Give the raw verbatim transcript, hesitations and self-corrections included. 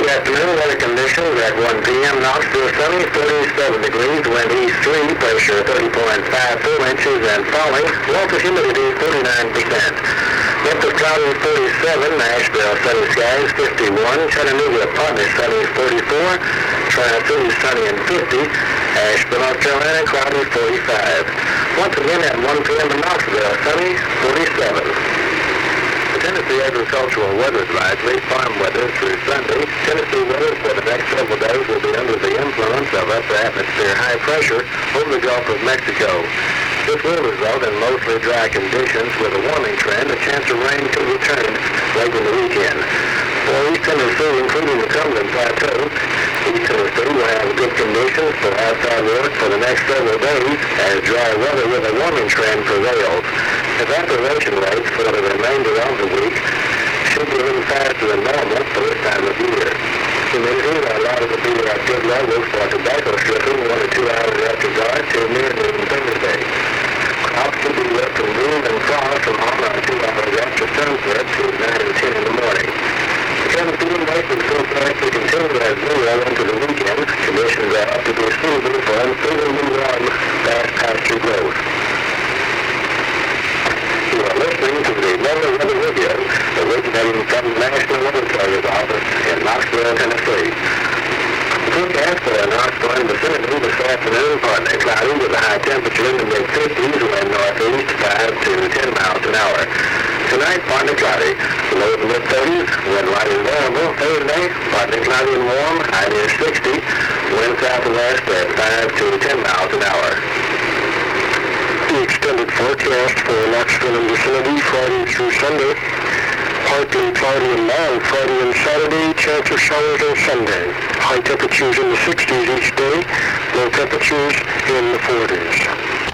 Good afternoon. Weather conditions at one p m Knoxville sunny, forty-seven degrees, wind east three, pressure thirty point five four inches and falling. Local humidity forty-nine percent. Memphis cloudy forty-seven, Nashville sunny skies fifty-one, Chattanooga partly sunny forty-four, Tri-City sunny and fifty, Asheville, North Carolina cloudy forty-five. Once again at one p m in Knoxville sunny forty-seven. Tennessee Agricultural Weather Advisory, farm weather through Sunday. Tennessee weather for the next several days will be under the influence of upper atmosphere high pressure over the Gulf of Mexico. This will result in mostly dry conditions with a warming trend. A chance of rain could return late in the weekend. For East Tennessee, including the Cumberland Plateau, East Tennessee will have good conditions for outside work for the next several days as dry weather with a warming trend prevails. Evaporation rates for the remainder of the week should be a little faster than normal for this time of year. Humidity are allowed to be at good levels for tobacco stripping one to two hours after dark to near noon Thursday. Crops can be wet from noon and frost from one or two hours after sunset to nine and ten in the morning. The Tennessee rate is forecast to continue as zero into the weekend. Conditions are up to be suitable for unseasonably warm, fast pasture growth. You are listening to the Weather Weather Radio, originating from the National Weather Service office in Knoxville, Tennessee. The forecast for the Knoxville and vicinity this afternoon, partly cloudy with a high temperature in the mid fifties, wind northeast five to ten miles an hour. Tonight, partly cloudy, low to mid thirties, wind light and variable. Thursday, partly cloudy and warm, high near sixty, wind southwest at five to ten miles an hour. The extended forecast for Knoxville and vicinity Friday through Sunday. Partly cloudy and mild Friday and Saturday, chance of showers on Sunday. High temperatures in the sixties each day, low temperatures in the forties.